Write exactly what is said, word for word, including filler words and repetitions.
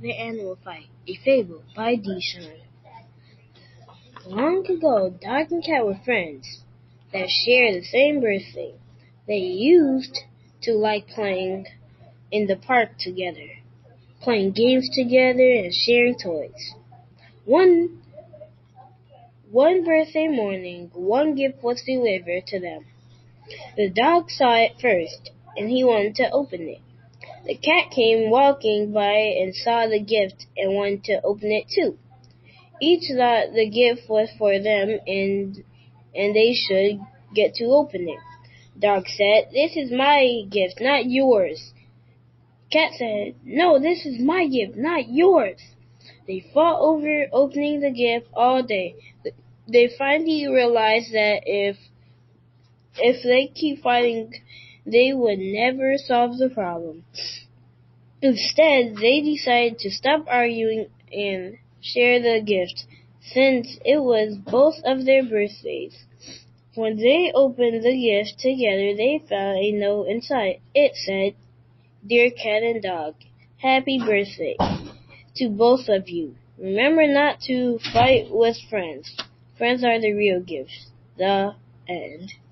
The Animal Fight, a fable by D. Sean. Long ago, dog and cat were friends that shared the same birthday. They used to like playing in the park together, playing games together and sharing toys. One one birthday morning, one gift was delivered to them. The dog saw it first, and he wanted to open it. The cat came walking by and saw the gift and wanted to open it too. Each thought the gift was for them and and they should get to open it. Dog said, "This is my gift, not yours." Cat said, "No, this is my gift, not yours." They fought over opening the gift all day. They finally realized that if if they keep fighting, they would never solve the problem. Instead, they decided to stop arguing and share the gift, since it was both of their birthdays. When they opened the gift together, they found a note inside. It said, "Dear Cat and Dog, happy birthday to both of you. Remember not to fight with friends. Friends are the real gifts." The end.